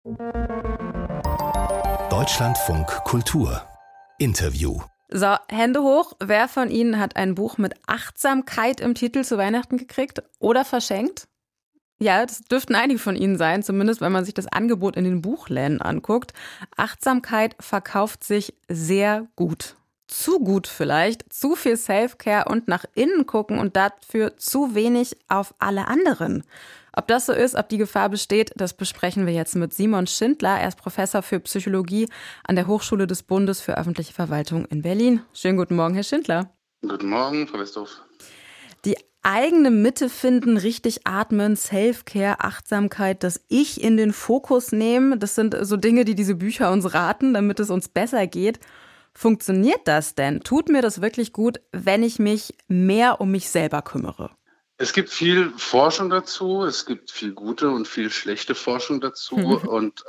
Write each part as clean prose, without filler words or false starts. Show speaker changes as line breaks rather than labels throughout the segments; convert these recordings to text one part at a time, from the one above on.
Deutschlandfunk Kultur Interview.
So, Hände hoch. Wer von Ihnen hat ein Buch mit Achtsamkeit im Titel zu Weihnachten gekriegt oder verschenkt? Ja, das dürften einige von Ihnen sein, zumindest wenn man sich das Angebot in den Buchläden anguckt. Achtsamkeit verkauft sich sehr gut. Zu gut vielleicht, zu viel Self-Care und nach innen gucken und dafür zu wenig auf alle anderen. Ob das so ist, ob die Gefahr besteht, das besprechen wir jetzt mit Simon Schindler. Er ist Professor für Psychologie an der Hochschule des Bundes für öffentliche Verwaltung in Berlin. Schönen guten Morgen, Herr Schindler.
Guten Morgen, Frau Westhoff.
Die eigene Mitte finden, richtig atmen, Self-Care, Achtsamkeit, das Ich in den Fokus nehmen, das sind so Dinge, die diese Bücher uns raten, damit es uns besser geht. Funktioniert das denn? Tut mir das wirklich gut, wenn ich mich mehr um mich selber kümmere?
Es gibt viel Forschung dazu, es gibt viel gute und viel schlechte Forschung dazu und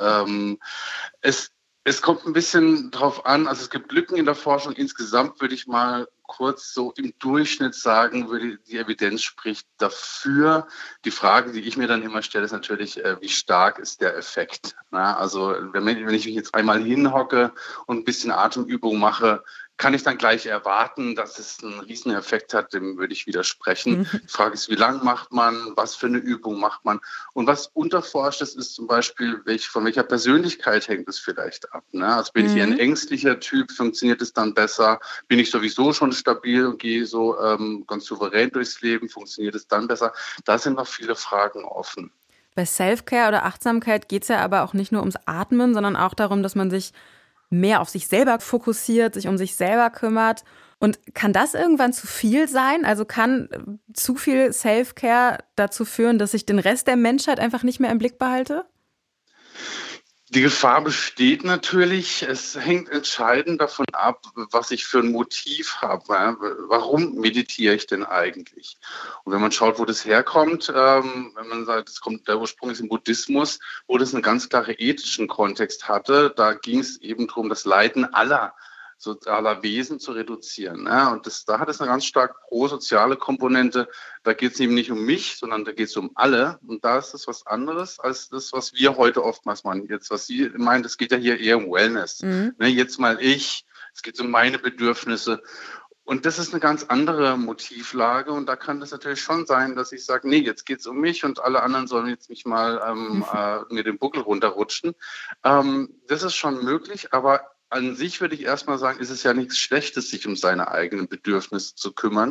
es kommt ein bisschen drauf an, also es gibt Lücken in der Forschung. Insgesamt würde ich mal kurz so im Durchschnitt sagen, die Evidenz spricht dafür. Die Frage, die ich mir dann immer stelle, ist natürlich, wie stark ist der Effekt? Na, also wenn ich mich jetzt einmal hinhocke und ein bisschen Atemübung mache, kann ich dann gleich erwarten, dass es einen riesen Effekt hat, dem würde ich widersprechen. Die Frage ist, wie lang macht man, was für eine Übung macht man? Und was unterforscht ist zum Beispiel, von welcher Persönlichkeit hängt es vielleicht ab. Ne? Also bin ich eher ein ängstlicher Typ, funktioniert es dann besser? Bin ich sowieso schon stabil und gehe so ganz souverän durchs Leben, funktioniert es dann besser? Da sind noch viele Fragen offen.
Bei Self-Care oder Achtsamkeit geht es ja aber auch nicht nur ums Atmen, sondern auch darum, dass man sich mehr auf sich selber fokussiert, sich um sich selber kümmert. Und kann das irgendwann zu viel sein? Also kann zu viel Self-Care dazu führen, dass ich den Rest der Menschheit einfach nicht mehr im Blick behalte?
Die Gefahr besteht natürlich. Es hängt entscheidend davon ab, was ich für ein Motiv habe. Warum meditiere ich denn eigentlich? Und wenn man schaut, wo das herkommt, wenn man sagt, der Ursprung ist im Buddhismus, wo das einen ganz klaren ethischen Kontext hatte, da ging es eben darum, das Leiden aller sozialer Wesen zu reduzieren. Ne? Und da hat es eine ganz stark prosoziale Komponente. Da geht es eben nicht um mich, sondern da geht es um alle. Und da ist das was anderes als das, was wir heute oftmals machen. Jetzt, was Sie meinen, das geht ja hier eher um Wellness. Ne? Jetzt mal es geht um meine Bedürfnisse. Und das ist eine ganz andere Motivlage. Und da kann das natürlich schon sein, dass ich sage, nee, jetzt geht es um mich und alle anderen sollen jetzt nicht mal mir den Buckel runterrutschen. Das ist schon möglich, aber an sich würde ich erstmal sagen, ist es ja nichts Schlechtes, sich um seine eigenen Bedürfnisse zu kümmern.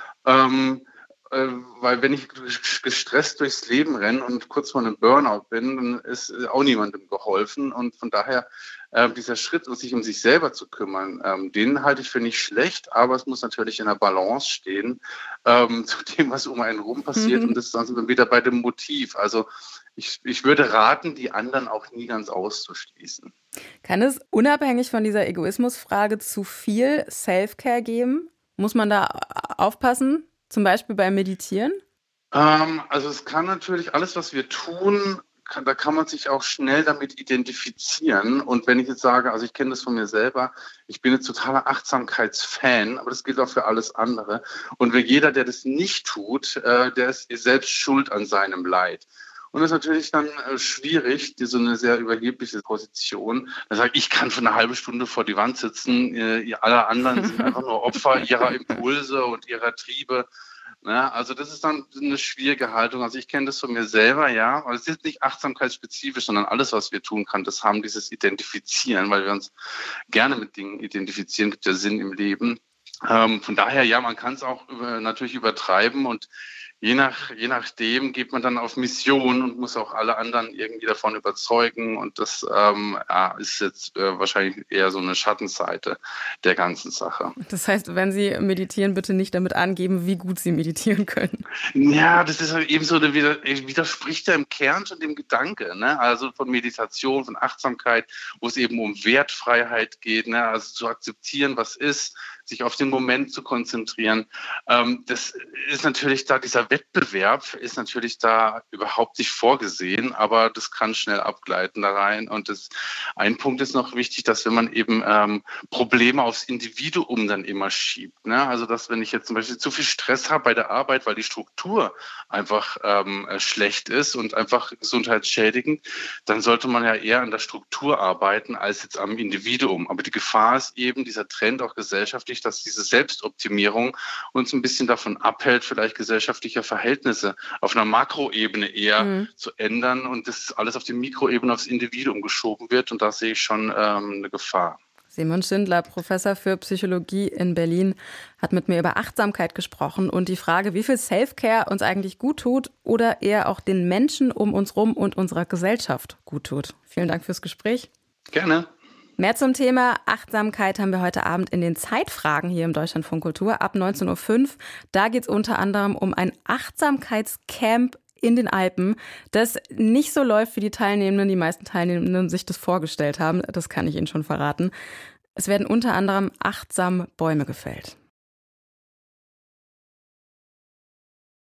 Weil wenn ich gestresst durchs Leben renne und kurz vor einem Burnout bin, dann ist auch niemandem geholfen. Und von daher dieser Schritt, sich um sich selber zu kümmern, den halte ich für nicht schlecht, aber es muss natürlich in der Balance stehen zu dem, was um einen rum passiert. Und das ist dann wieder bei dem Motiv. Also ich würde raten, die anderen auch nie ganz auszuschließen.
Kann es unabhängig von dieser Egoismusfrage zu viel Self-Care geben? Muss man da aufpassen, zum Beispiel beim Meditieren?
Also es kann natürlich, alles, was wir tun, da kann man sich auch schnell damit identifizieren. Und wenn ich jetzt sage, also ich kenne das von mir selber, ich bin ein totaler Achtsamkeitsfan, aber das gilt auch für alles andere. Und jeder, der das nicht tut, der ist selbst schuld an seinem Leid. Und das ist natürlich dann schwierig, so eine sehr überhebliche Position. Da sage ich kann für eine halbe Stunde vor die Wand sitzen, alle anderen sind einfach nur Opfer ihrer Impulse und ihrer Triebe. Ja, also das ist dann eine schwierige Haltung. Also ich kenne das von mir selber, ja. Aber es ist nicht achtsamkeitsspezifisch, sondern alles, was wir tun kann, das haben dieses Identifizieren, weil wir uns gerne mit Dingen identifizieren, gibt ja Sinn im Leben. Von daher, ja, man kann es auch natürlich übertreiben und je nachdem geht man dann auf Mission und muss auch alle anderen irgendwie davon überzeugen. Und das ist jetzt wahrscheinlich eher so eine Schattenseite der ganzen Sache.
Das heißt, wenn Sie meditieren, bitte nicht damit angeben, wie gut Sie meditieren können.
Ja, das ist eben so, widerspricht ja im Kern schon dem Gedanke, ne? Also von Meditation, von Achtsamkeit, wo es eben um Wertfreiheit geht, ne? Also zu akzeptieren, was ist, sich auf den Moment zu konzentrieren. Das ist natürlich da dieser dieser Wettbewerb ist natürlich da überhaupt nicht vorgesehen, aber das kann schnell abgleiten da rein. Und ein Punkt ist noch wichtig, dass wenn man eben Probleme aufs Individuum dann immer schiebt, ne? Also dass wenn ich jetzt zum Beispiel zu viel Stress habe bei der Arbeit, weil die Struktur einfach schlecht ist und einfach gesundheitsschädigend, dann sollte man ja eher an der Struktur arbeiten als jetzt am Individuum. Aber die Gefahr ist eben dieser Trend auch gesellschaftlich, dass diese Selbstoptimierung uns ein bisschen davon abhält, vielleicht gesellschaftliche Verhältnisse auf einer Makroebene eher zu ändern und das alles auf die Mikroebene, aufs Individuum geschoben wird. Und da sehe ich schon eine Gefahr.
Simon Schindler, Professor für Psychologie in Berlin, hat mit mir über Achtsamkeit gesprochen und die Frage, wie viel Self-Care uns eigentlich gut tut oder eher auch den Menschen um uns rum und unserer Gesellschaft gut tut. Vielen Dank fürs Gespräch.
Gerne.
Mehr zum Thema Achtsamkeit haben wir heute Abend in den Zeitfragen hier im Deutschlandfunk Kultur ab 19.05 Uhr. Da geht es unter anderem um ein Achtsamkeitscamp in den Alpen, das nicht so läuft, wie die meisten Teilnehmenden sich das vorgestellt haben. Das kann ich Ihnen schon verraten. Es werden unter anderem achtsam Bäume gefällt.